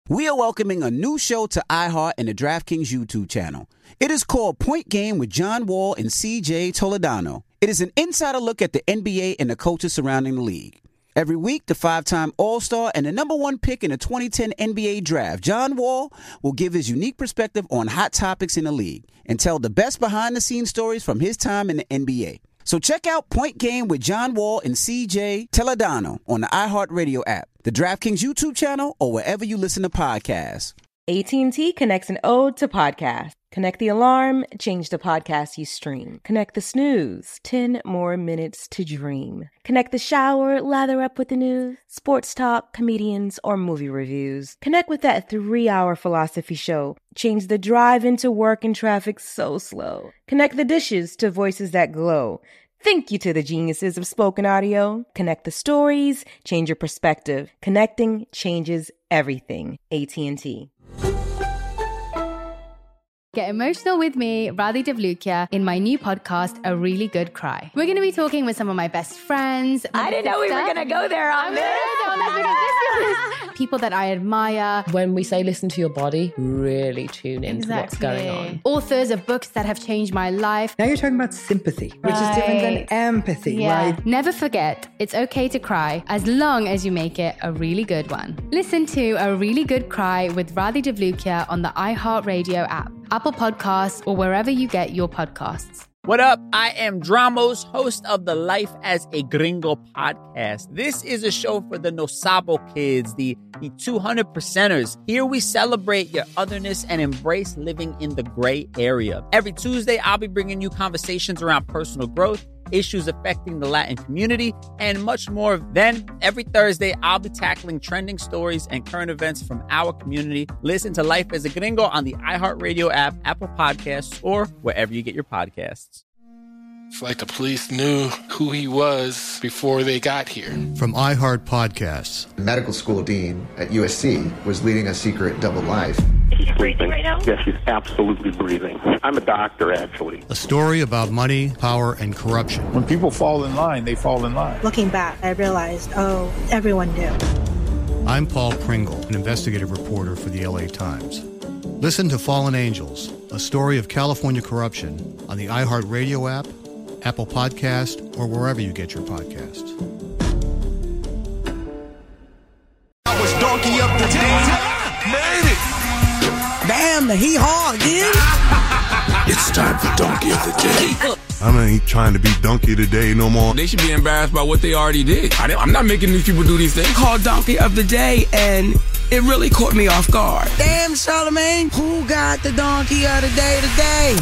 We are welcoming a new show to iHeart and the DraftKings YouTube channel. It is called Point Game with John Wall and CJ Toledano. It is an insider look at the NBA and the coaches surrounding the league. Every week, the 5-time All-Star and the number one pick in the 2010 NBA Draft, John Wall, will give his unique perspective on hot topics in the league and tell the best behind-the-scenes stories from his time in the NBA. So check out Point Game with John Wall and CJ Toledano on the iHeartRadio app, the DraftKings YouTube channel, or wherever you listen to podcasts. AT&T connects an ode to podcasts. Connect the alarm, change the podcast you stream. Connect the snooze, 10 more minutes to dream. Connect the shower, lather up with the news, sports talk, comedians, or movie reviews. Connect with that 3-hour philosophy show. Change the drive into work and traffic so slow. Connect the dishes to voices that glow. Thank you to the geniuses of spoken audio. Connect the stories, change your perspective. Connecting changes everything. AT&T. Get emotional with me, Radhi Devlukia, in my new podcast, A Really Good Cry. We're going to be talking with some of my best friends. I didn't know we were going to go there on this. People that I admire. When we say listen to your body, really tune into what's going on. Authors of books that have changed my life. Now you're talking about sympathy, which is different than empathy, right? Never forget, it's okay to cry as long as you make it a really good one. Listen to A Really Good Cry with Radhi Devlukia on the iHeartRadio app, Apple Podcasts, or wherever you get your podcasts. What up? I am Dramos, host of the Life as a Gringo podcast. This is a show for the No Sabo kids, the 200%ers. Here we celebrate your otherness and embrace living in the gray area. Every Tuesday, I'll be bringing you conversations around personal growth, issues affecting the Latin community, and much more. Then, every Thursday, I'll be tackling trending stories and current events from our community. Listen to Life as a Gringo on the iHeartRadio app, Apple Podcasts, or wherever you get your podcasts. It's like the police knew who he was before they got here. From iHeart Podcasts. The medical school dean at USC was leading a secret double life. Is she breathing right now? Yes, she's absolutely breathing. I'm a doctor, actually. A story about money, power, and corruption. When people fall in line, they fall in line. Looking back, I realized, everyone knew. I'm Paul Pringle, an investigative reporter for the LA Times. Listen to Fallen Angels, a story of California corruption on the iHeartRadio app, Apple Podcast, or wherever you get your podcasts. I was donkey up the day. Made it. Damn, the hee-haw again. It's time for Donkey of the Day. I ain't trying to be donkey today no more. They should be embarrassed by what they already did. I'm not making these people do these things. Called Donkey of the Day, and it really caught me off guard. Damn, Charlamagne, who got the Donkey of the Day today?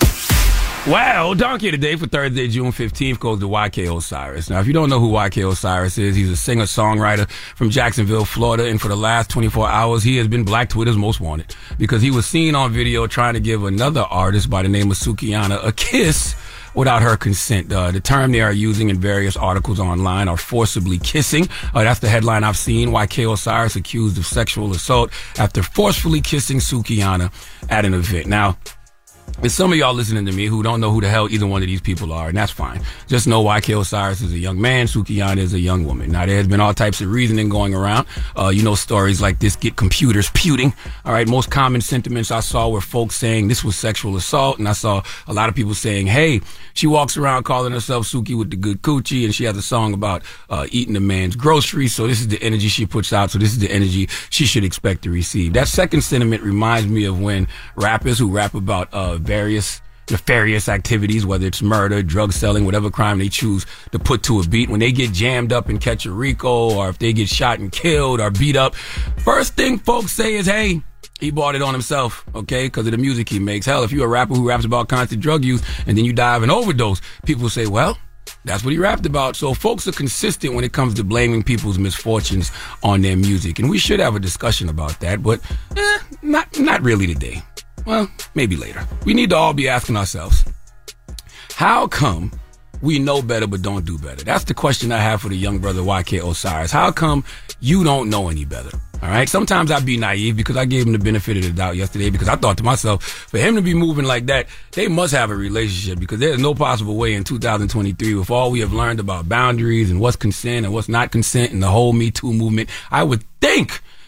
Well, Donkey of the Day for Thursday, June 15th goes to YK Osiris. Now, if you don't know who YK Osiris is, he's a singer-songwriter from Jacksonville, Florida, and for the last 24 hours, he has been Black Twitter's most wanted because he was seen on video trying to give another artist by the name of Sukihana a kiss without her consent. The term they are using in various articles online are forcibly kissing. That's the headline I've seen. YK Osiris accused of sexual assault after forcefully kissing Sukihana at an event. Now, there's some of y'all listening to me who don't know who the hell either one of these people are, and that's fine. Just know YK Osiris is a young man, Sukihana is a young woman. Now, there's been all types of reasoning going around. Stories like this get computers puting. All right, most common sentiments I saw were folks saying this was sexual assault, and I saw a lot of people saying, hey, she walks around calling herself Suki with the good coochie, and she has a song about eating a man's groceries, so this is the energy she puts out, so this is the energy she should expect to receive. That second sentiment reminds me of when rappers who rap about various nefarious activities, whether it's murder, drug selling, whatever crime they choose to put to a beat, when they get jammed up and catch a RICO, or if they get shot and killed or beat up, first thing folks say is, hey, he bought it on himself, okay, because of the music he makes. Hell, if you're a rapper who raps about constant drug use and then you die of an overdose, people say, well, that's what he rapped about. So folks are consistent when it comes to blaming people's misfortunes on their music. And we should have a discussion about that, but not really today. Well, maybe later. We need to all be asking ourselves, how come we know better but don't do better? That's the question I have for the young brother YK Osiris. How come you don't know any better? All right. Sometimes I be naive because I gave him the benefit of the doubt yesterday because I thought to myself, for him to be moving like that, they must have a relationship because there's no possible way in 2023 with all we have learned about boundaries and what's consent and what's not consent and the whole Me Too movement. I would think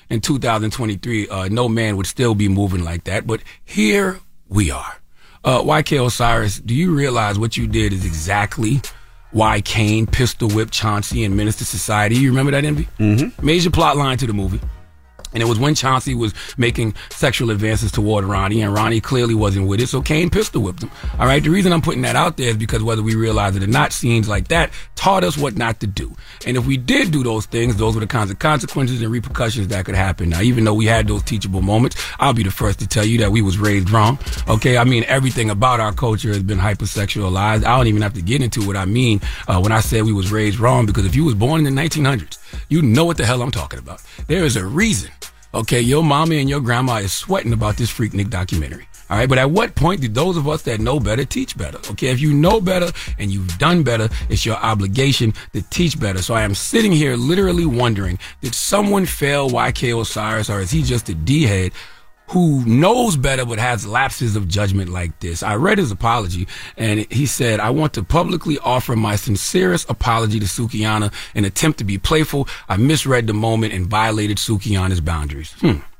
in 2023, no man would still be moving like that. But here we are. YK Osiris, do you realize what you did is exactly why Kane pistol whipped Chauncey in Menace to Society? You remember that, Envy? Mm-hmm. Major plot line to the movie. And it was when Chauncey was making sexual advances toward Ronnie, and Ronnie clearly wasn't with it, so Kane pistol whipped him. All right, the reason I'm putting that out there is because whether we realize it or not, scenes like that taught us what not to do. And if we did do those things, those were the kinds of consequences and repercussions that could happen. Now, even though we had those teachable moments, I'll be the first to tell you that we was raised wrong. Okay, I mean, everything about our culture has been hypersexualized. I don't even have to get into what I mean when I say we was raised wrong, because if you was born in the 1900s, you know what the hell I'm talking about. There is a reason. Okay, your mama and your grandma is sweating about this Freaknik documentary. All right, but at what point did those of us that know better teach better? Okay, if you know better and you've done better, it's your obligation to teach better. So I am sitting here literally wondering, did someone fail YK Osiris, or is he just a D-head who knows better but has lapses of judgment like this? I read his apology, and he said, I want to publicly offer my sincerest apology to Sukihana. In an attempt to be playful, I misread the moment and violated Sukihana's boundaries.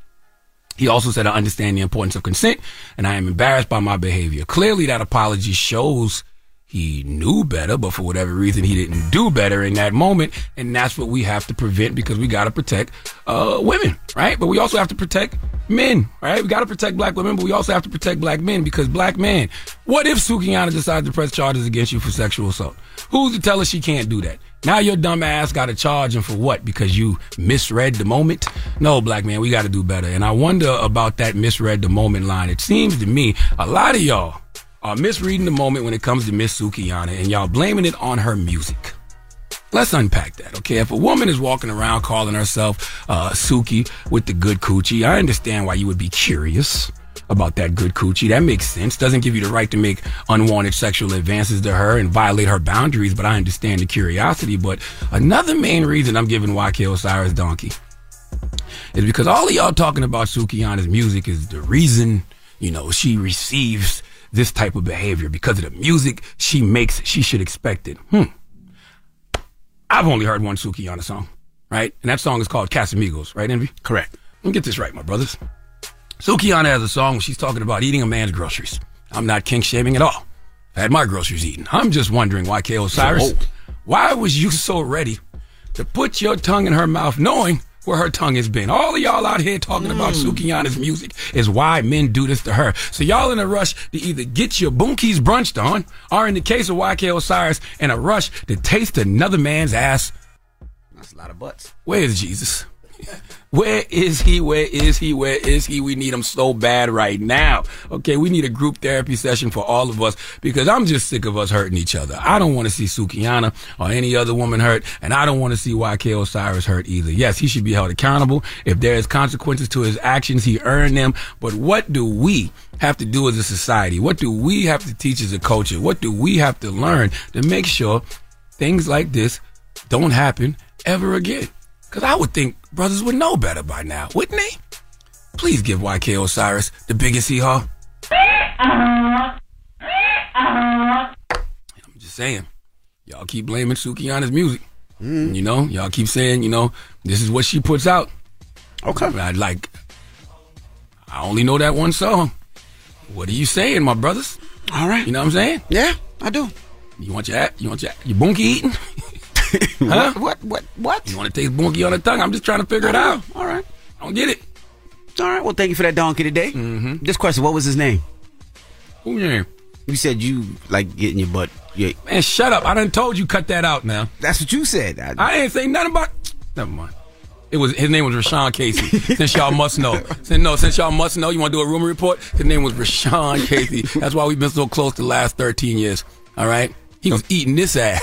He also said, I understand the importance of consent, and I am embarrassed by my behavior. Clearly, that apology shows he knew better, but for whatever reason, he didn't do better in that moment. And that's what we have to prevent, because we got to protect women, right? But we also have to protect men, right? We got to protect black women, but we also have to protect black men, because black men, what if Sukihana decides to press charges against you for sexual assault? Who's to tell us she can't do that? Now your dumb ass got to charge him for what? Because you misread the moment? No, black man, we got to do better. And I wonder about that misread the moment line. It seems to me a lot of y'all are misreading the moment when it comes to Miss Sukihana, and y'all blaming it on her music. Let's unpack that, okay? If a woman is walking around calling herself Suki with the good coochie, I understand why you would be curious about that good coochie. That makes sense. Doesn't give you the right to make unwanted sexual advances to her and violate her boundaries, but I understand the curiosity. But another main reason I'm giving YK Osiris donkey is because all of y'all talking about Sukihana's music is the reason, you know, she receives this type of behavior. Because of the music she makes, she should expect it. I've only heard one Sukihana song, right? And that song is called Casamigos, right, Envy? Correct. Let me get this right, my brothers. Sukihana has a song where she's talking about eating a man's groceries. I'm not kink shaming at all. I had my groceries eaten. I'm just wondering, YK Osiris, why was you so ready to put your tongue in her mouth knowing where her tongue has been? All of y'all out here talking about Sukihana's music is why men do this to her. So y'all in a rush to either get your boonkies brunched on, or in the case of YK Osiris, in a rush to taste another man's ass. That's a lot of butts. Where is Jesus? Where is he? Where is he? Where is he? We need him so bad right now. Okay, we need a group therapy session for all of us, because I'm just sick of us hurting each other. I don't want to see Sukihana or any other woman hurt, and I don't want to see YK Osiris hurt either. Yes, he should be held accountable. If there is consequences to his actions, he earned them. But what do we have to do as a society? What do we have to teach as a culture? What do we have to learn to make sure things like this don't happen ever again? Because I would think brothers would know better by now, wouldn't they? Please give YK Osiris the biggest hee-haw. I'm just saying, y'all keep blaming Sukihana's music. You know, y'all keep saying, you know, this is what she puts out. Okay. I only know that one song. What are you saying, my brothers? All right. You know what I'm saying? Yeah, I do. You want your boonkie eating? Huh? What? You want to taste boonkie on the tongue? I'm just trying to figure it out. All right. I don't get it. All right. Well, thank you for that donkey today. Mm-hmm. This question, what was his name? Who's name? You said you like getting your butt. Man, shut up. I done told you cut that out now. That's what you said. I ain't say nothing about... Never mind. His name was Rashawn Casey. Since y'all must know. Since y'all must know, you want to do a rumor report? His name was Rashawn Casey. That's why we've been so close the last 13 years. All right? He was eating this ass.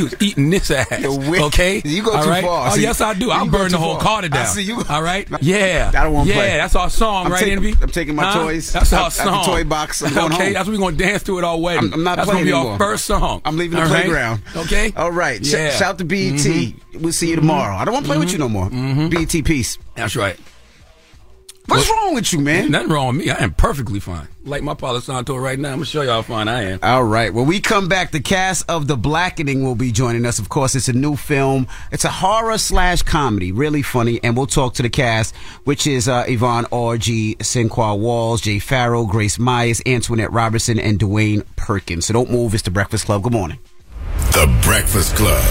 Okay? You go too far. Oh, yes, I do. I'll burn the whole car down. I see you. All right? Yeah. I don't want to play. Yeah, that's our song, right, Envy? I'm taking my toys. That's our song. Out the toy box. I'm going home. That's what we're going to dance to it all wedding. I'm not that's playing anymore. That's going to be our first song. I'm leaving the playground. Okay? All right. Yeah. Shout to BET. We'll see you tomorrow. I don't want to play with you no more. BET, peace. That's right. What's wrong with you, man? Nothing wrong with me. I am perfectly fine. Like my Palo Santo right now. I'm going to show you how fine I am. All right. When we come back, the cast of The Blackening will be joining us. Of course, it's a new film. It's a horror/comedy. Really funny. And we'll talk to the cast, which is Yvonne Orji, Sinqua Walls, Jay Farrell, Grace Myers, Antoinette Robertson, and Dwayne Perkins. So don't move. It's The Breakfast Club. Good morning. The Breakfast Club.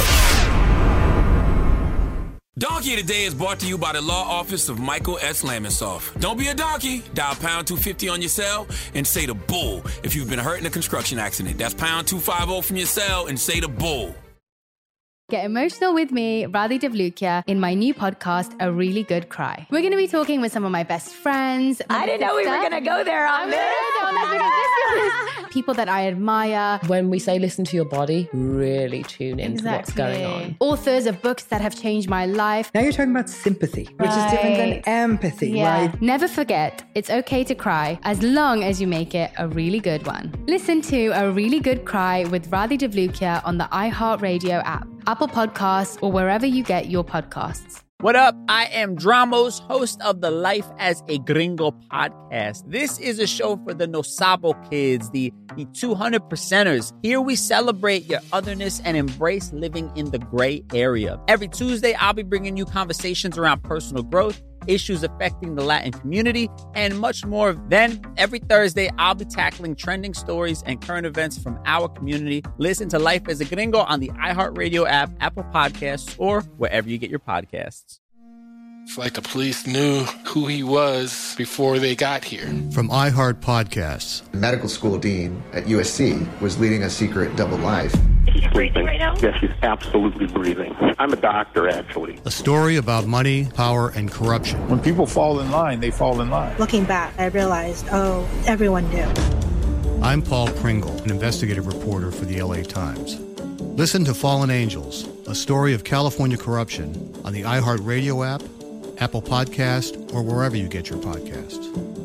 Donkey Today is brought to you by the law office of Michael S. Lamonsoff. Don't be a donkey. Dial pound 250 on your cell and say the bull if you've been hurt in a construction accident. That's pound 250 from your cell and say the bull. Get emotional with me, Radhi Devlukia, in my new podcast, A Really Good Cry. We're going to be talking with some of my best friends. I didn't know we were going to go there on this. People that I admire. When we say listen to your body, really tune into what's going on. Authors of books that have changed my life. Now you're talking about sympathy, which is different than empathy, right? Never forget, it's okay to cry as long as you make it a really good one. Listen to A Really Good Cry with Radhi Devlukia on the iHeartRadio app, Apple Podcasts, or wherever you get your podcasts. What up? I am Dramos, host of the Life as a Gringo podcast. This is a show for the No Sabo kids, the 200%ers. Here we celebrate your otherness and embrace living in the gray area. Every Tuesday, I'll be bringing you conversations around personal growth, issues affecting the Latin community, and much more. Then, every Thursday, I'll be tackling trending stories and current events from our community. Listen to Life as a Gringo on the iHeartRadio app, Apple Podcasts, or wherever you get your podcasts. It's like the police knew who he was before they got here. From iHeart Podcasts. The medical school dean at USC was leading a secret double life. She's breathing right now? Yes, she's absolutely breathing. I'm a doctor, actually. A story about money, power, and corruption. When people fall in line, they fall in line. Looking back, I realized, everyone knew. I'm Paul Pringle, an investigative reporter for the LA Times. Listen to Fallen Angels, a story of California corruption on the iHeartRadio app, Apple Podcast, or wherever you get your podcasts.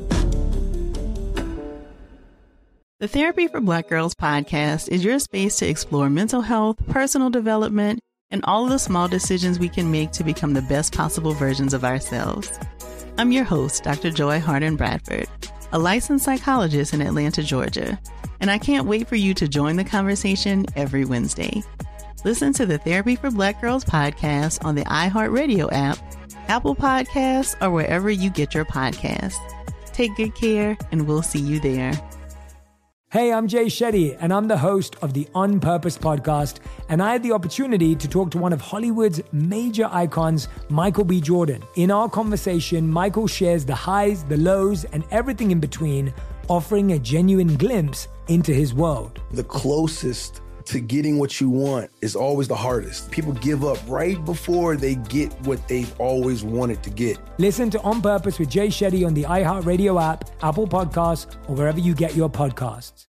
The Therapy for Black Girls podcast is your space to explore mental health, personal development, and all of the small decisions we can make to become the best possible versions of ourselves. I'm your host, Dr. Joy Harden Bradford, a licensed psychologist in Atlanta, Georgia, and I can't wait for you to join the conversation every Wednesday. Listen to the Therapy for Black Girls podcast on the iHeartRadio app, Apple Podcasts, or wherever you get your podcasts. Take good care, and we'll see you there. Hey, I'm Jay Shetty, and I'm the host of the On Purpose podcast, and I had the opportunity to talk to one of Hollywood's major icons, Michael B. Jordan. In our conversation, Michael shares the highs, the lows, and everything in between, offering a genuine glimpse into his world. The closest to getting what you want is always the hardest. People give up right before they get what they've always wanted to get. Listen to On Purpose with Jay Shetty on the iHeartRadio app, Apple Podcasts, or wherever you get your podcasts.